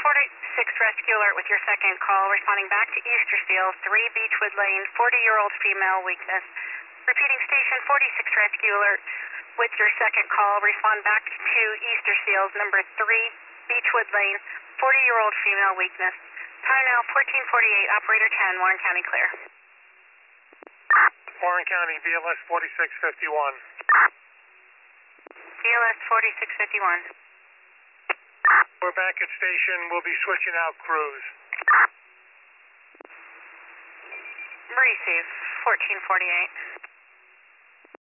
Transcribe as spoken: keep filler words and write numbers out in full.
forty-six Rescue Alert with your second call, responding back to Easterseals, three Beechwood Lane, forty-year-old female, weakness. Repeating station forty-six Rescue Alert with your second call, respond back to Easterseals, number three Beechwood Lane, forty-year-old female, weakness. Time now fourteen forty-eight, operator ten, Warren County clear. Warren County, B L S forty-six fifty-one. B L S forty-six fifty-one. We're back at station. We'll be switching out crews. Receive, fourteen forty-eight.